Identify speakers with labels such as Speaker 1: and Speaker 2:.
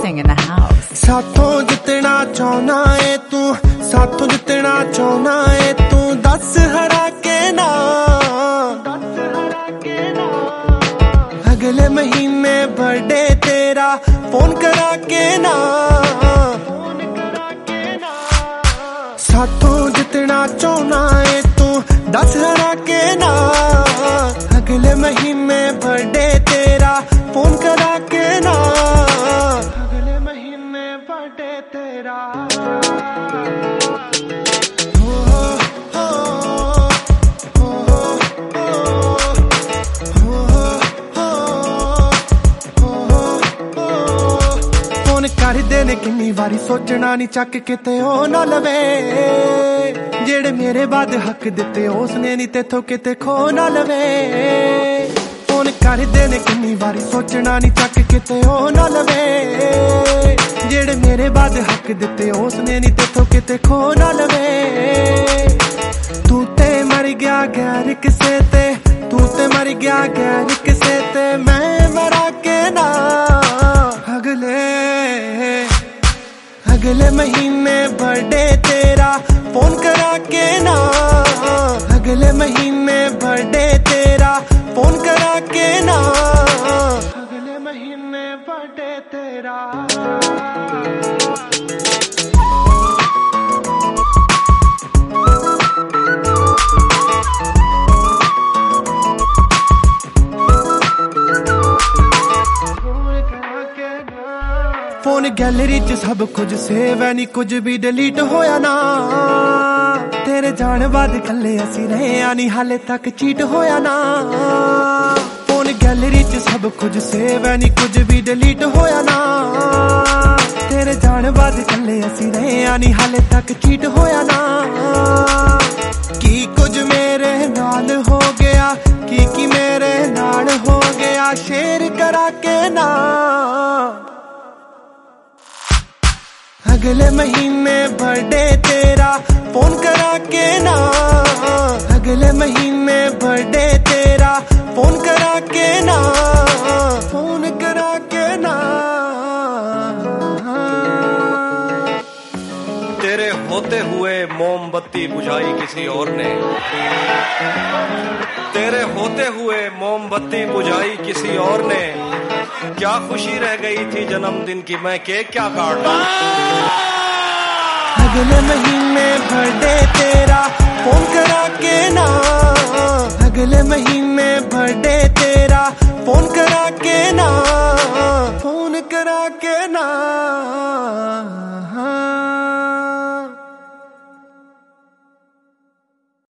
Speaker 1: dancing in the house.
Speaker 2: साथों जितना चाहना है तू, साथों जितना चाहना है तू, दस हरा के ना, अगले महीने बर्थडे तेरा फोन करा के ना, साथों जितना चाहना है तू, दस हरा के ना, अगले महीने बर्थडे तेरा फोन करा के ना, अगले महीने बर्थडे तेरा। फोन कर देने किन्नी वारी सोचना नहीं, चक किते ओ ना लवे, जेड़े मेरे बाद हक दिते उसने नहीं तेथों किते खो ना लवे। फोन कर देने किन्नी वारी सोचना नहीं, चक किते ओ ना लवे, जेड़े मेरे बाद हक दिते उसने नहीं तेथों किते खो ना लवे। तू ते मर गया गैर किसे ते, तू ते मर गया गैर किसे ते, मैं मरा के ना, अगले महीने बर्थडे तेरा फोन करा के ना, अगले महीने बर्थडे तेरा फोन करा के ना, अगले महीने बर्थडे तेरा। फोन गैलरी च सब कुछ सेव है, नहीं कुछ भी डिलीट होया ना, तेरे जाने बाद कल्ले असी रहे आनी, हाले तक चीट होया ना। फोन गैलरी च सब कुछ सेव है, नहीं कुछ भी डिलीट होया ना, तेरे जाने बाद कल्ले असी रहे आनी, हाले तक चीट होया ना। की कुछ मेरे नाल हो गया, की मेरे नाल हो गया, शेर करा के ना, अगले महीने बर्थडे तेरा फोन करा के ना, अगले महीने बर्थडे तेरा फोन करा के ना, फोन करा के ना।
Speaker 3: तेरे होते हुए मोमबत्ती बुझाई किसी और ने, तेरे होते हुए मोमबत्ती बुझाई किसी और ने, क्या खुशी रह गई थी जन्मदिन की, मैं केक क्या काटता।
Speaker 2: अगले महीने बर्थडे तेरा फोन करा के ना, अगले महीने बर्थडे तेरा फोन करा के